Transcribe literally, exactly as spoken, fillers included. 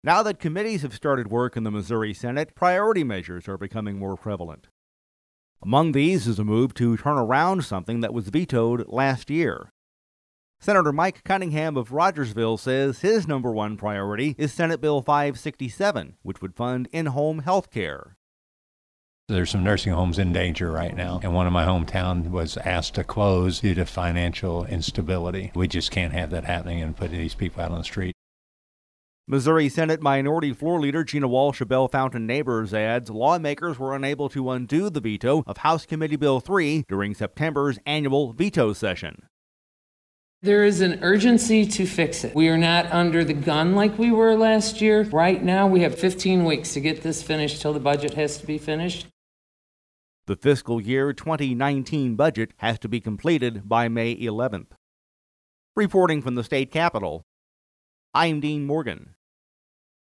Now that committees have started work in the Missouri Senate, priority measures are becoming more prevalent. Among these is a move to turn around something that was vetoed last year. Senator Mike Cunningham of Rogersville says his number one priority is Senate Bill five sixty-seven, which would fund in-home health care. There's some nursing homes in danger right now, and one in my hometown was asked to close due to financial instability. We just can't have that happening and put these people out on the street. Missouri Senate Minority Floor Leader Gina Walsh of Bellefontaine Neighbors adds lawmakers were unable to undo the veto of House Committee Bill three during September's annual veto session. There is an urgency to fix it. We are not under the gun like we were last year. Right now, we have fifteen weeks to get this finished till the budget has to be finished. The fiscal year twenty nineteen budget has to be completed by May eleventh. Reporting from the state capitol, I'm Dean Morgan.